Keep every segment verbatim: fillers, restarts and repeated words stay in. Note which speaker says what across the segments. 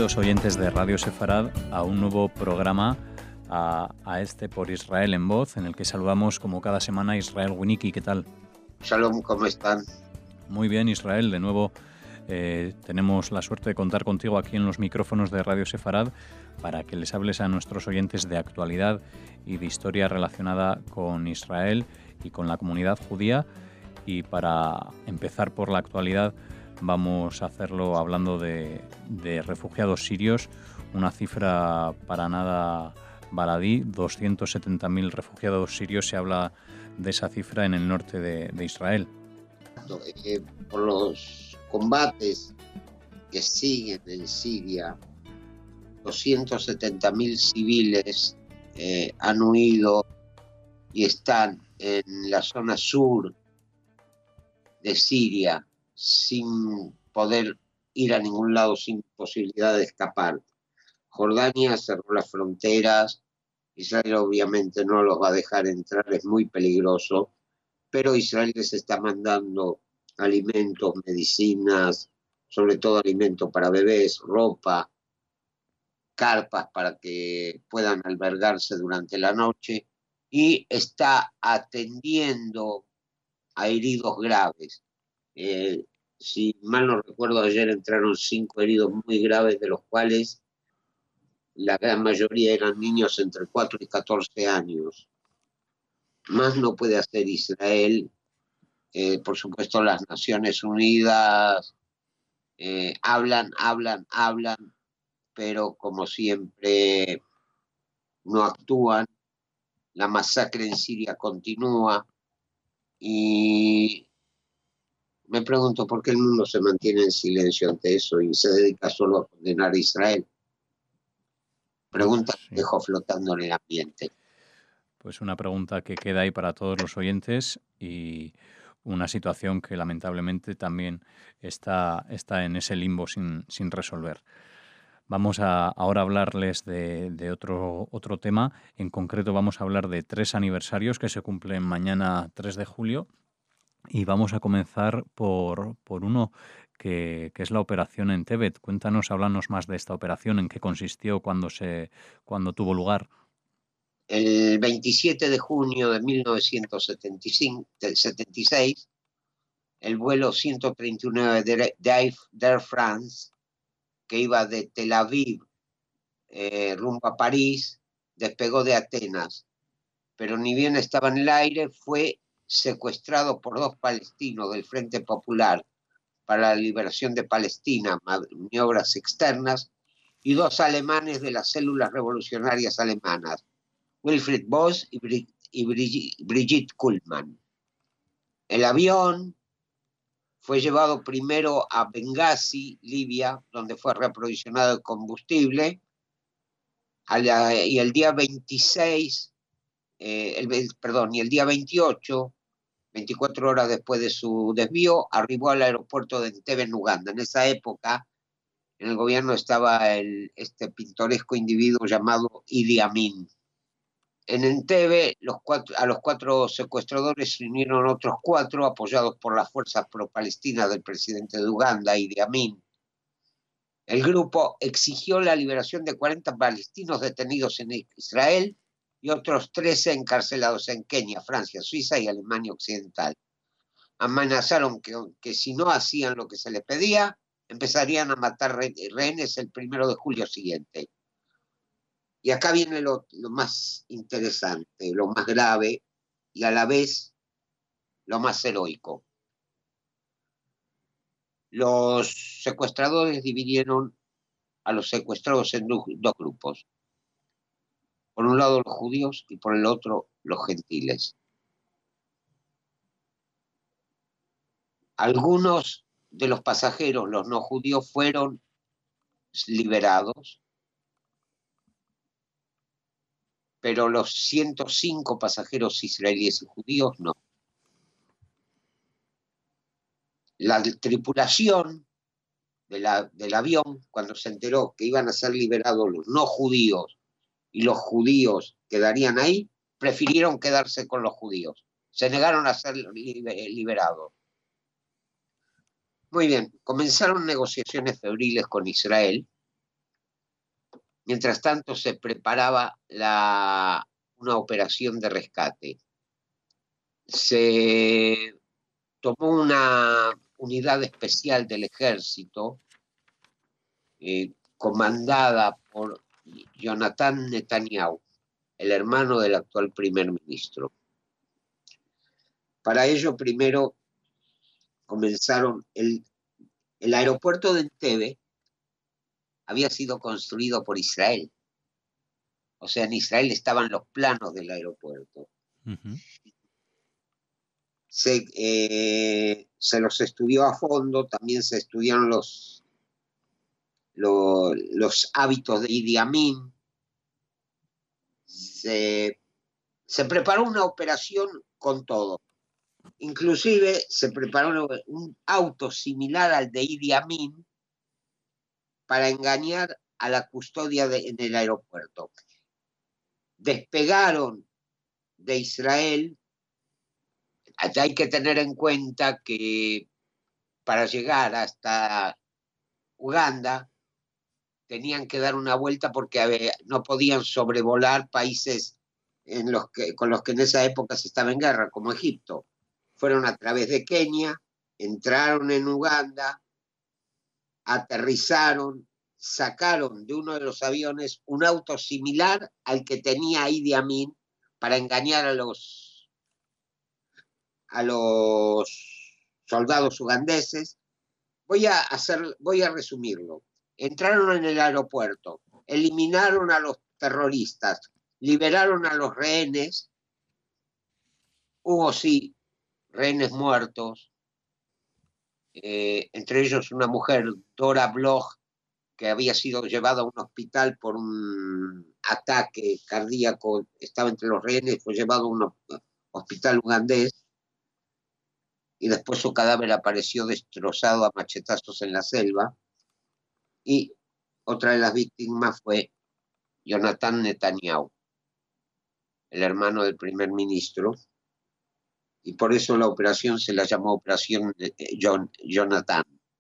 Speaker 1: Bienvenidos oyentes de Radio Sefarad a un nuevo programa, a, a este por Israel en Voz, en el que saludamos como cada semana a Israel Winiki. ¿Qué tal?
Speaker 2: Shalom, ¿cómo están?
Speaker 1: Muy bien, Israel. De nuevo eh, tenemos la suerte de contar contigo aquí en los micrófonos de Radio Sefarad para que les hables a nuestros oyentes de actualidad y de historia relacionada con Israel y con la comunidad judía. Y para empezar por la actualidad, vamos a hacerlo hablando de, de refugiados sirios, una cifra para nada baladí, doscientos setenta mil refugiados sirios. Se habla de esa cifra en el norte de, de Israel.
Speaker 2: Eh, por los combates que siguen en Siria, doscientos setenta mil civiles eh, han huido y están en la zona sur de Siria sin poder ir a ningún lado, sin posibilidad de escapar. Jordania cerró las fronteras, Israel obviamente no los va a dejar entrar, es muy peligroso, pero Israel les está mandando alimentos, medicinas, sobre todo alimentos para bebés, ropa, carpas para que puedan albergarse durante la noche, y está atendiendo a heridos graves. Eh, si mal no recuerdo, ayer entraron cinco heridos muy graves, de los cuales la gran mayoría eran niños entre cuatro y catorce años. Más no puede hacer Israel. Eh, por supuesto, las Naciones Unidas eh, hablan, hablan, hablan, pero como siempre no actúan. La masacre en Siria continúa y me pregunto por qué el mundo se mantiene en silencio ante eso y se dedica solo a condenar a Israel. Pregunta que sí. Dejo flotando en el ambiente.
Speaker 1: Pues una pregunta que queda ahí para todos los oyentes y una situación que lamentablemente también está, está en ese limbo sin, sin resolver. Vamos a ahora hablarles de, de otro, otro tema. En concreto vamos a hablar de tres aniversarios que se cumplen mañana tres de julio. Y vamos a comenzar por, por uno que, que es la operación Entebbe. Cuéntanos, háblanos más de esta operación, en qué consistió, cuándo se, cuándo tuvo lugar.
Speaker 2: El veintisiete de junio de mil novecientos setenta y seis, el vuelo ciento treinta y nueve de, de Air France, que iba de Tel Aviv eh, rumbo a París, despegó de Atenas, pero ni bien estaba en el aire, fue secuestrado por dos palestinos del Frente Popular para la Liberación de Palestina, maniobras externas, y dos alemanes de las células revolucionarias alemanas, Wilfried Boss y, Bri y Brigitte Kuhlmann. El avión fue llevado primero a Benghazi, Libia, donde fue reaprovisionado de combustible, a la, y el día veintiséis, eh, el, perdón, y el día veintiocho, veinticuatro horas después de su desvío, arribó al aeropuerto de Entebbe, en Uganda. En esa época, en el gobierno estaba el, este pintoresco individuo llamado Idi Amin. En Entebbe, los cuatro, a los cuatro secuestradores se unieron otros cuatro, apoyados por las fuerzas pro-palestinas del presidente de Uganda, Idi Amin. El grupo exigió la liberación de cuarenta palestinos detenidos en Israel y otros trece encarcelados en Kenia, Francia, Suiza y Alemania Occidental. Amenazaron que, que si no hacían lo que se les pedía, empezarían a matar rehenes el primero de julio siguiente. Y acá viene lo, lo más interesante, lo más grave y a la vez lo más heroico. Los secuestradores dividieron a los secuestrados en dos, dos grupos. Por un lado los judíos y por el otro los gentiles. Algunos de los pasajeros, los no judíos, fueron liberados, pero los ciento cinco pasajeros israelíes y judíos no. La tripulación de la, del avión, cuando se enteró que iban a ser liberados los no judíos y los judíos quedarían ahí, prefirieron quedarse con los judíos. Se negaron a ser liberados. Muy bien, comenzaron negociaciones febriles con Israel Mientras tanto se preparaba la, una operación de rescate. Se tomó una unidad especial del ejército eh, comandada por Jonathan Netanyahu, el hermano del actual primer ministro. Para ello, primero comenzaron, el, el aeropuerto de Entebbe había sido construido por Israel. O sea, en Israel estaban los planos del aeropuerto. Uh-huh. Se, eh, se los estudió a fondo, también se estudiaron los, los, los hábitos de Idi Amin. Se, se preparó una operación con todo. Inclusive se preparó un auto similar al de Idi Amin para engañar a la custodia de, en el aeropuerto. Despegaron de Israel. Hay que tener en cuenta que para llegar hasta Uganda tenían que dar una vuelta porque había, no podían sobrevolar países en los que, con los que en esa época se estaba en guerra, como Egipto. Fueron a través de Kenia, entraron en Uganda, aterrizaron, sacaron de uno de los aviones un auto similar al que tenía Idi Amin para engañar a los a los soldados ugandeses. Voy a hacer, voy a resumirlo. Entraron en el aeropuerto, eliminaron a los terroristas, liberaron a los rehenes. Hubo sí rehenes muertos, eh, entre ellos una mujer, Dora Bloch, que había sido llevada a un hospital por un ataque cardíaco, estaba entre los rehenes, fue llevado a un hospital ugandés. Y después su cadáver apareció destrozado a machetazos en la selva. Y otra de las víctimas fue Jonathan Netanyahu, el hermano del primer ministro, y por eso la operación se la llamó Operación John, Jonathan.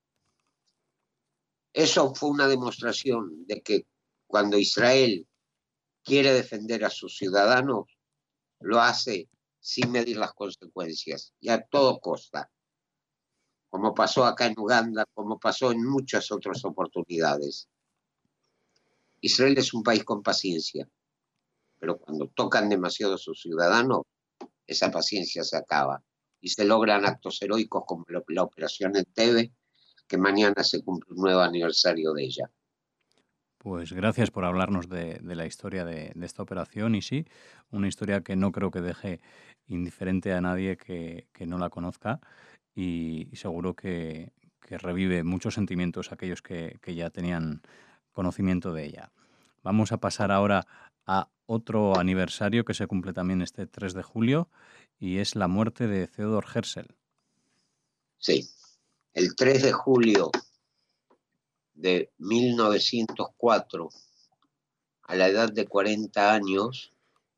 Speaker 2: Eso fue una demostración de que cuando Israel quiere defender a sus ciudadanos, lo hace sin medir las consecuencias y a todo costa, como pasó acá en Uganda, como pasó en muchas otras oportunidades. Israel es un país con paciencia, pero cuando tocan demasiado a sus ciudadanos, esa paciencia se acaba y se logran actos heroicos como la, la operación Entebbe, que mañana se cumple un nuevo aniversario de ella.
Speaker 1: Pues gracias por hablarnos de, de la historia de, de esta operación y sí, una historia que no creo que deje indiferente a nadie que, que no la conozca y, y seguro que, que revive muchos sentimientos aquellos que, que ya tenían conocimiento de ella. Vamos a pasar ahora a otro aniversario que se cumple también este tres de julio y es la muerte de Theodor Herzl.
Speaker 2: Sí, el tres de julio de mil novecientos cuatro, a la edad de cuarenta años,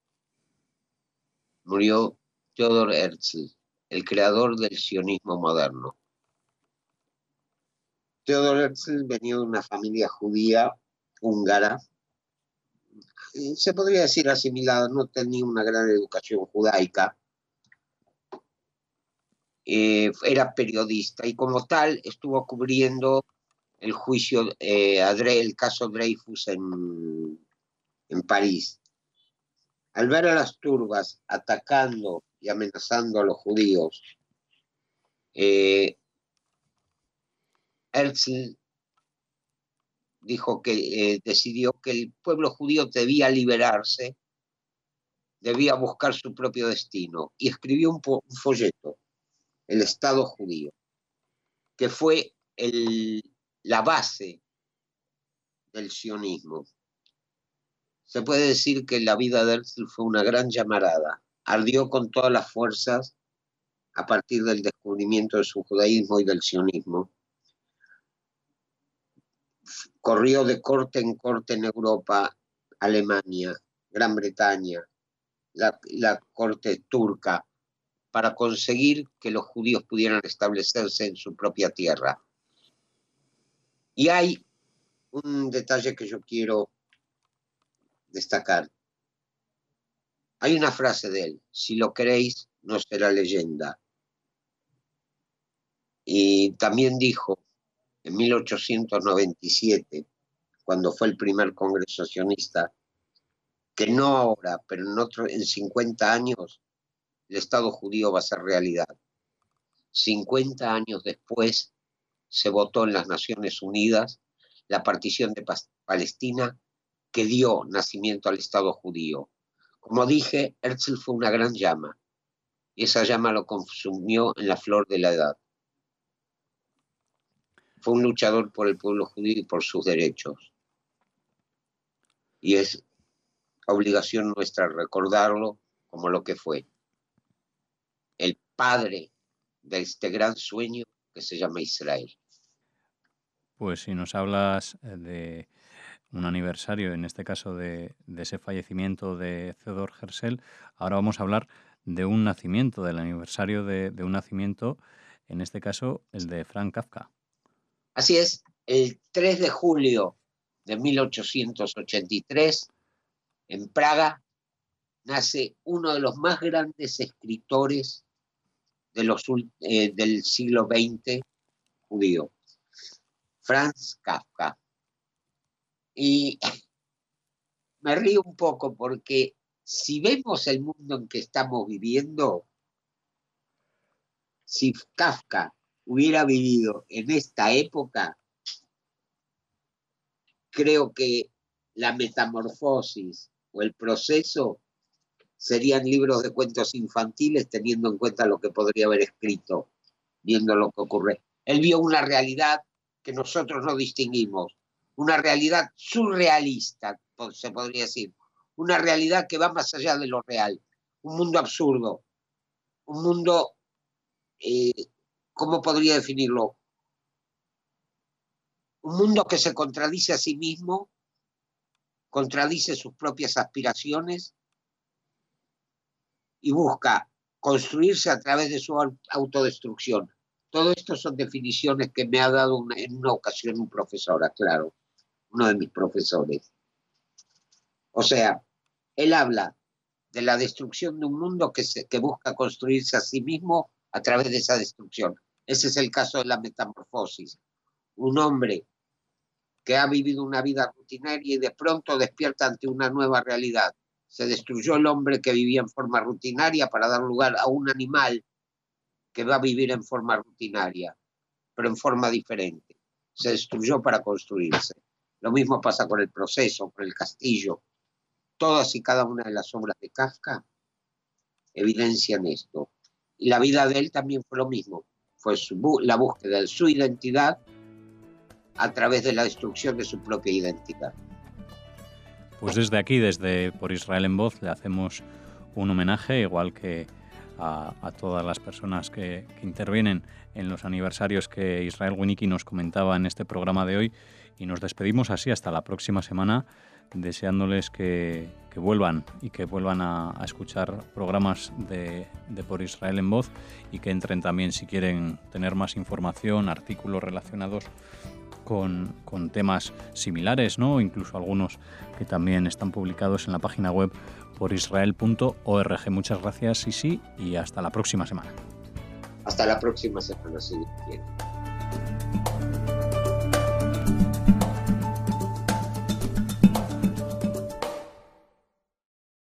Speaker 2: murió Theodor Herzl, el creador del sionismo moderno. Theodor Herzl venía de una familia judía húngara, se podría decir asimilada, no tenía una gran educación judaica, eh, era periodista y como tal estuvo cubriendo el juicio, eh, el caso Dreyfus en, en París. Al ver a las turbas atacando y amenazando a los judíos, eh, Herzl dijo que eh, decidió que el pueblo judío debía liberarse, debía buscar su propio destino, y escribió un, un folleto, El Estado Judío, que fue el, la base del sionismo. Se puede decir que la vida de Herzl fue una gran llamarada. Ardió con todas las fuerzas a partir del descubrimiento de su judaísmo y del sionismo. Corrió de corte en corte en Europa, Alemania, Gran Bretaña, la, la corte turca, para conseguir que los judíos pudieran establecerse en su propia tierra. Y hay un detalle que yo quiero destacar. Hay una frase de él: si lo queréis, no será leyenda. Y también dijo, en mil ochocientos noventa y siete, cuando fue el primer congreso sionista, que no ahora, pero en, otro, en cincuenta años, el Estado judío va a ser realidad. cincuenta años después se votó en las Naciones Unidas la partición de Palestina, que dio nacimiento al Estado judío. Como dije, Herzl fue una gran llama, y esa llama lo consumió en la flor de la edad. Fue un luchador por el pueblo judío y por sus derechos. Y es obligación nuestra recordarlo como lo que fue. El padre de este gran sueño que se llama Israel.
Speaker 1: Pues si nos hablas de un aniversario, en este caso de, de ese fallecimiento de Theodor Herzl, ahora vamos a hablar de un nacimiento, del aniversario de, de un nacimiento, en este caso el de Franz Kafka.
Speaker 2: Así es, el tres de julio de mil ochocientos ochenta y tres, en Praga, nace uno de los más grandes escritores de los, eh, del siglo veinte judío, Franz Kafka. Y me río un poco porque si vemos el mundo en que estamos viviendo, si Kafka hubiera vivido en esta época, creo que la metamorfosis o el proceso serían libros de cuentos infantiles, teniendo en cuenta lo que podría haber escrito, viendo lo que ocurre. Él vio una realidad que nosotros no distinguimos, una realidad surrealista, se podría decir, una realidad que va más allá de lo real, un mundo absurdo, un mundo, eh, ¿cómo podría definirlo? Un mundo que se contradice a sí mismo, contradice sus propias aspiraciones y busca construirse a través de su autodestrucción. Todo esto son definiciones que me ha dado una, en una ocasión un profesor, claro, uno de mis profesores. O sea, él habla de la destrucción de un mundo que, se, que busca construirse a sí mismo a través de esa destrucción. Ese es el caso de la metamorfosis. Un hombre que ha vivido una vida rutinaria y de pronto despierta ante una nueva realidad. Se destruyó el hombre que vivía en forma rutinaria para dar lugar a un animal que va a vivir en forma rutinaria, pero en forma diferente. Se destruyó para construirse. Lo mismo pasa con el proceso, con el castillo. Todas y cada una de las obras de Kafka evidencian esto. Y la vida de él también fue lo mismo. Fue su, la búsqueda de su identidad a través de la destrucción de su propia identidad.
Speaker 1: Pues desde aquí, desde Por Israel en Voz, le hacemos un homenaje, igual que a, a todas las personas que, que intervienen en los aniversarios que Israel Winicki nos comentaba en este programa de hoy, y nos despedimos así hasta la próxima semana, deseándoles que, que vuelvan y que vuelvan a, a escuchar programas de, de Por Israel en Voz, y que entren también, si quieren tener más información, artículos relacionados Con, con temas similares, ¿no? Incluso algunos que también están publicados en la página web por israel punto org. Muchas gracias, Sisi, y hasta la próxima semana.
Speaker 2: Hasta la próxima semana, si Dios quiere.